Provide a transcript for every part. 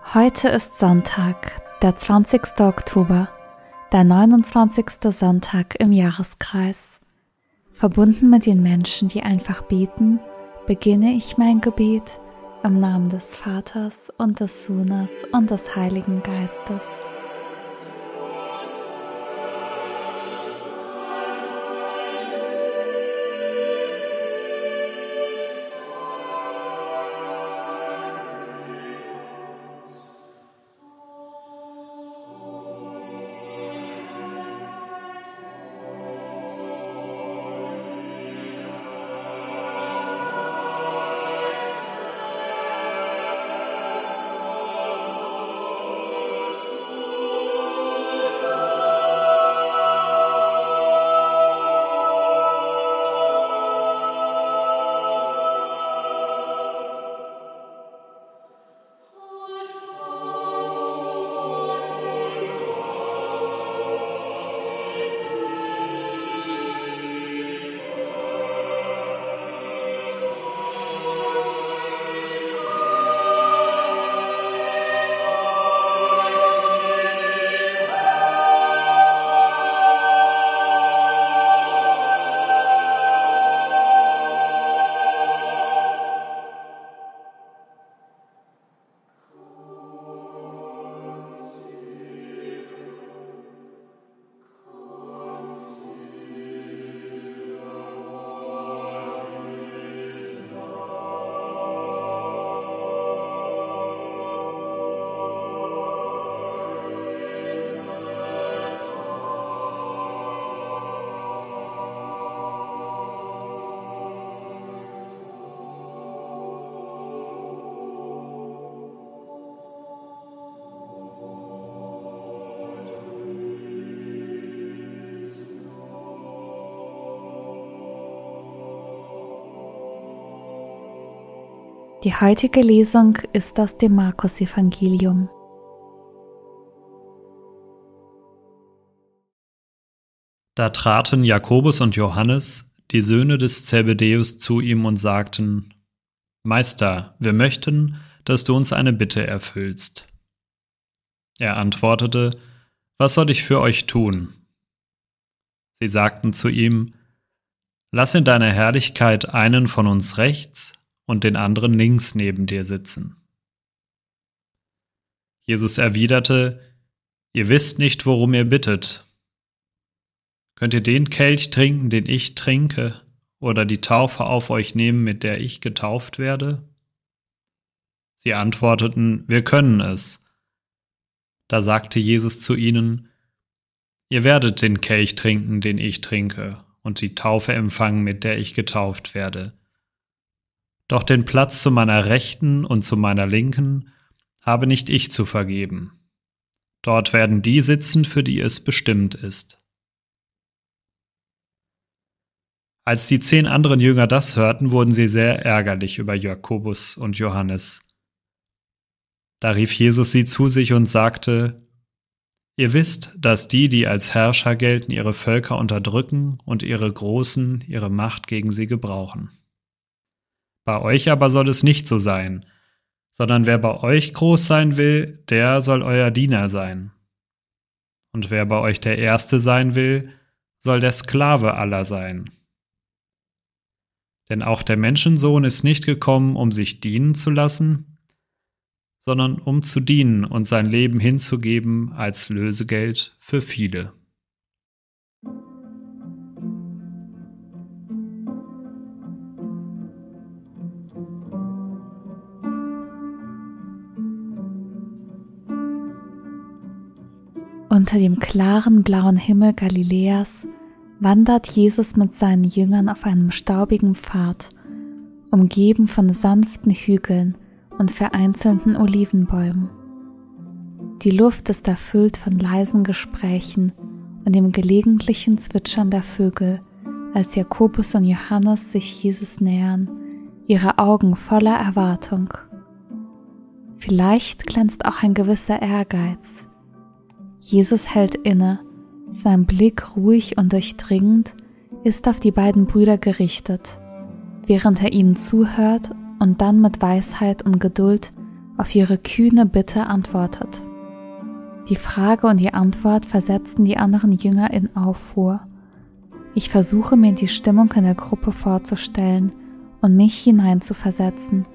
Heute ist Sonntag, der 20. Oktober, der 29. Sonntag im Jahreskreis. Verbunden mit den Menschen, die einfach beten, beginne ich mein Gebet im Namen des Vaters und des Sohnes und des Heiligen Geistes. Die heutige Lesung ist aus dem Markus-Evangelium. Da traten Jakobus und Johannes, die Söhne des Zebedäus, zu ihm und sagten: Meister, wir möchten, dass du uns eine Bitte erfüllst. Er antwortete: Was soll ich für euch tun? Sie sagten zu ihm: Lass in deiner Herrlichkeit einen von uns rechts und den anderen links neben dir sitzen. Jesus erwiderte: Ihr wisst nicht, worum ihr bittet. Könnt ihr den Kelch trinken, den ich trinke, oder die Taufe auf euch nehmen, mit der ich getauft werde? Sie antworteten: Wir können es. Da sagte Jesus zu ihnen: Ihr werdet den Kelch trinken, den ich trinke, und die Taufe empfangen, mit der ich getauft werde. Doch den Platz zu meiner Rechten und zu meiner Linken habe nicht ich zu vergeben. Dort werden die sitzen, für die es bestimmt ist. Als die 10 anderen Jünger das hörten, wurden sie sehr ärgerlich über Jakobus und Johannes. Da rief Jesus sie zu sich und sagte: Ihr wisst, dass die als Herrscher gelten, ihre Völker unterdrücken und ihre Großen ihre Macht gegen sie gebrauchen. Bei euch aber soll es nicht so sein, sondern wer bei euch groß sein will, der soll euer Diener sein. Und wer bei euch der Erste sein will, soll der Sklave aller sein. Denn auch der Menschensohn ist nicht gekommen, um sich dienen zu lassen, sondern um zu dienen und sein Leben hinzugeben als Lösegeld für viele. Unter dem klaren blauen Himmel Galiläas wandert Jesus mit seinen Jüngern auf einem staubigen Pfad, umgeben von sanften Hügeln und vereinzelten Olivenbäumen. Die Luft ist erfüllt von leisen Gesprächen und dem gelegentlichen Zwitschern der Vögel, als Jakobus und Johannes sich Jesus nähern, ihre Augen voller Erwartung. Vielleicht glänzt auch ein gewisser Ehrgeiz. Jesus hält inne, sein Blick ruhig und durchdringend ist auf die beiden Brüder gerichtet, während er ihnen zuhört und dann mit Weisheit und Geduld auf ihre kühne Bitte antwortet. Die Frage und die Antwort versetzten die anderen Jünger in Aufruhr. Ich versuche mir die Stimmung in der Gruppe vorzustellen und mich hineinzuversetzen.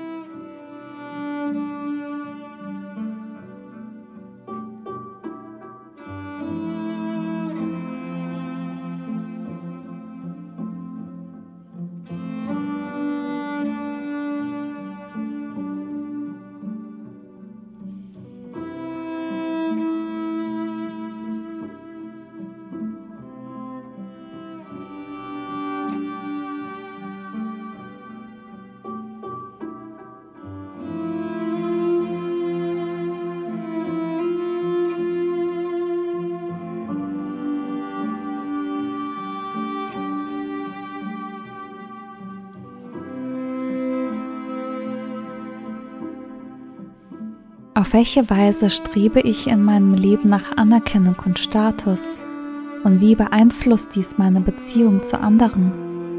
Auf welche Weise strebe ich in meinem Leben nach Anerkennung und Status? Und wie beeinflusst dies meine Beziehung zu anderen?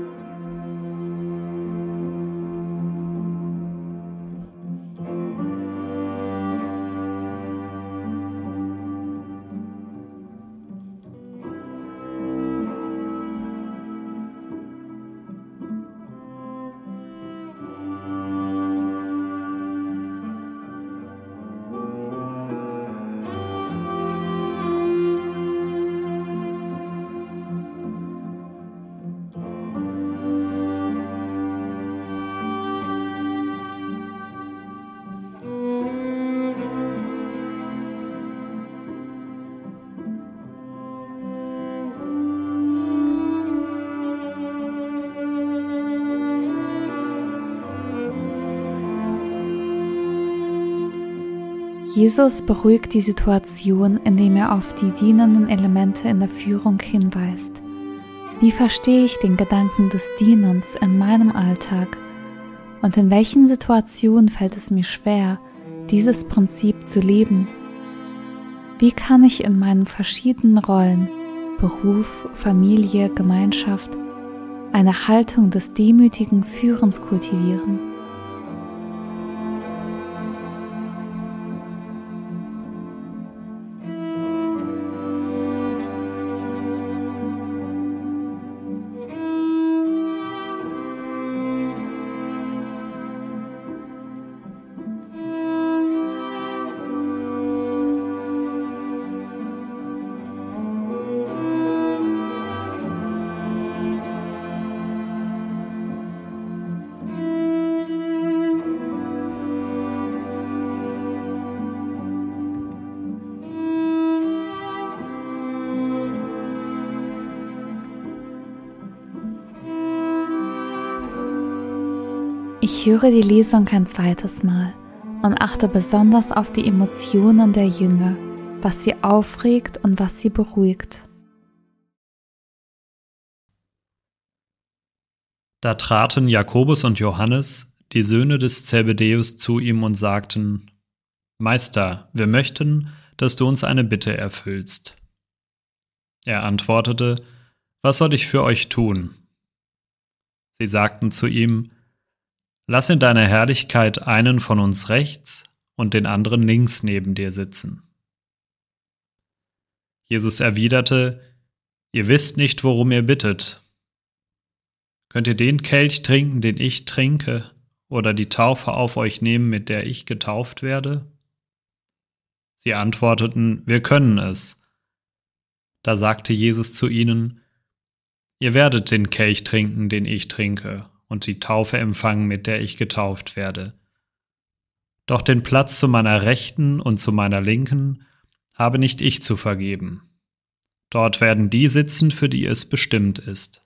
Jesus beruhigt die Situation, indem er auf die dienenden Elemente in der Führung hinweist. Wie verstehe ich den Gedanken des Dienens in meinem Alltag? Und in welchen Situationen fällt es mir schwer, dieses Prinzip zu leben? Wie kann ich in meinen verschiedenen Rollen, Beruf, Familie, Gemeinschaft, eine Haltung des demütigen Führens kultivieren? Ich höre die Lesung ein zweites Mal und achte besonders auf die Emotionen der Jünger, was sie aufregt und was sie beruhigt. Da traten Jakobus und Johannes, die Söhne des Zebedäus, zu ihm und sagten: Meister, wir möchten, dass du uns eine Bitte erfüllst. Er antwortete: Was soll ich für euch tun? Sie sagten zu ihm: Lass in deiner Herrlichkeit einen von uns rechts und den anderen links neben dir sitzen. Jesus erwiderte: Ihr wisst nicht, worum ihr bittet. Könnt ihr den Kelch trinken, den ich trinke, oder die Taufe auf euch nehmen, mit der ich getauft werde? Sie antworteten: Wir können es. Da sagte Jesus zu ihnen: Ihr werdet den Kelch trinken, den ich trinke, und die Taufe empfangen, mit der ich getauft werde. Doch den Platz zu meiner Rechten und zu meiner Linken habe nicht ich zu vergeben. Dort werden die sitzen, für die es bestimmt ist.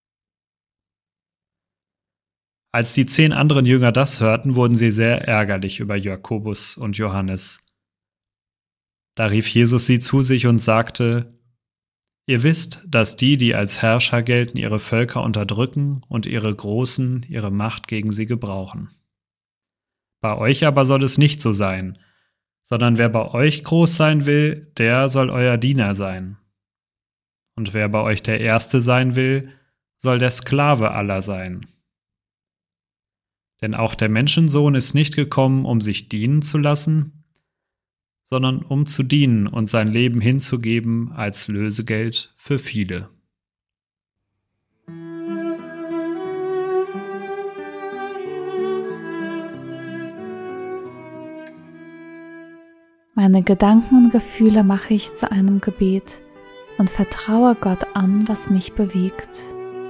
Als die 10 anderen Jünger das hörten, wurden sie sehr ärgerlich über Jakobus und Johannes. Da rief Jesus sie zu sich und sagte: Ihr wisst, dass die als Herrscher gelten, ihre Völker unterdrücken und ihre Großen ihre Macht gegen sie gebrauchen. Bei euch aber soll es nicht so sein, sondern wer bei euch groß sein will, der soll euer Diener sein. Und wer bei euch der Erste sein will, soll der Sklave aller sein. Denn auch der Menschensohn ist nicht gekommen, um sich dienen zu lassen, sondern um zu dienen und sein Leben hinzugeben als Lösegeld für viele. Meine Gedanken und Gefühle mache ich zu einem Gebet und vertraue Gott an, was mich bewegt.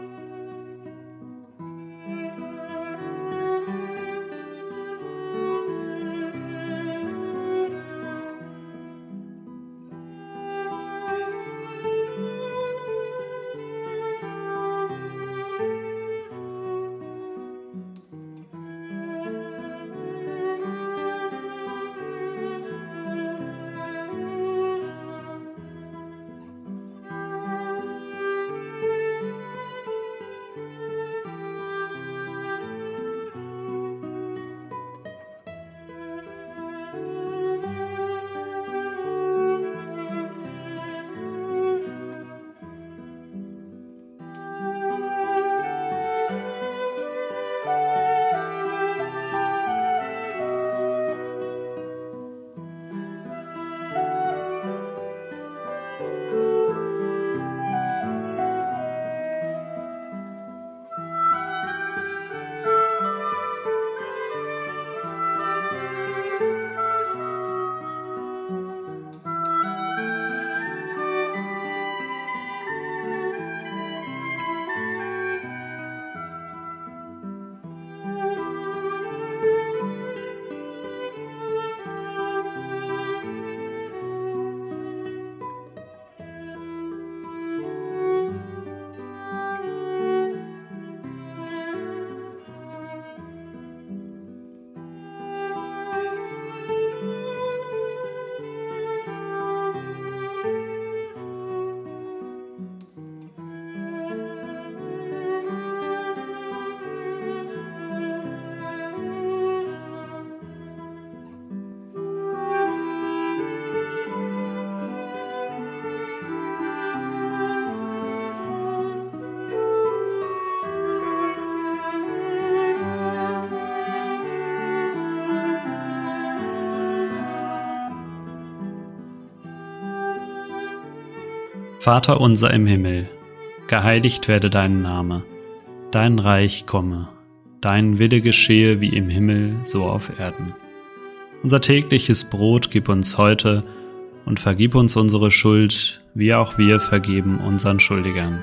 Vater unser im Himmel, geheiligt werde dein Name, dein Reich komme, dein Wille geschehe wie im Himmel, so auf Erden. Unser tägliches Brot gib uns heute und vergib uns unsere Schuld, wie auch wir vergeben unseren Schuldigern.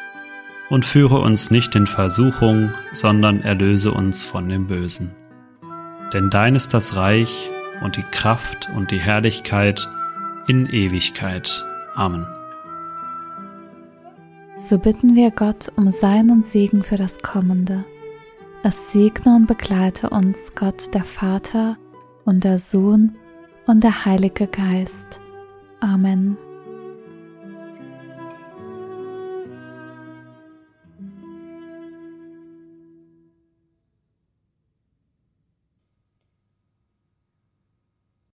Und führe uns nicht in Versuchung, sondern erlöse uns von dem Bösen. Denn dein ist das Reich und die Kraft und die Herrlichkeit in Ewigkeit. Amen. So bitten wir Gott um seinen Segen für das Kommende. Es segne und begleite uns Gott, der Vater und der Sohn und der Heilige Geist. Amen.